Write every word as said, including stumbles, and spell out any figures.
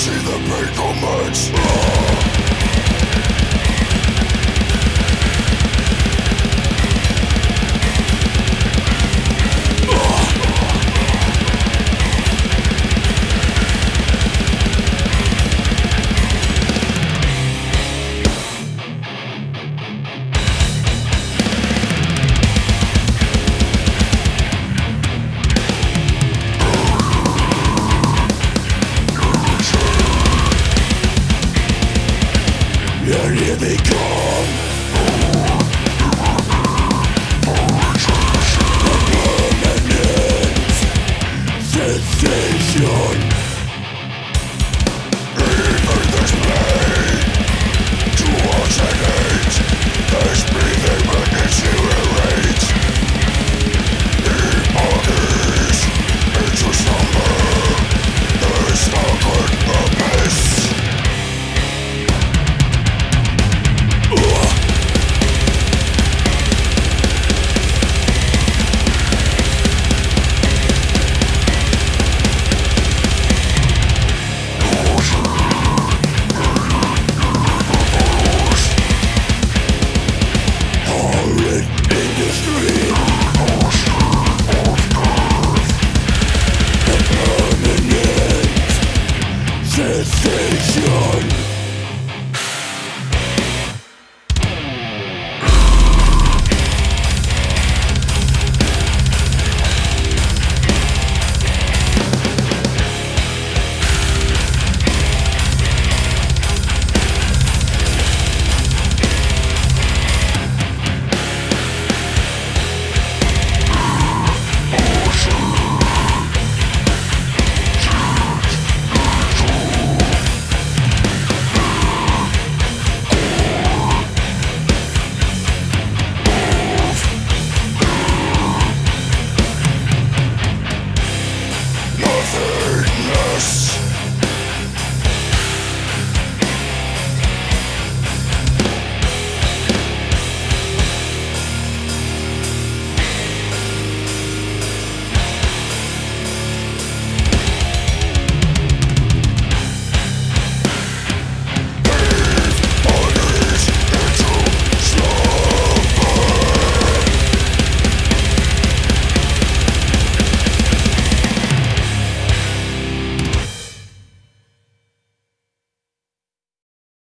See the pain commence. And here they come. A permanent sensation. Even this pain to alternate. This breathing madness irritates. The bodies into slumber. This awkward abyss. Sensation.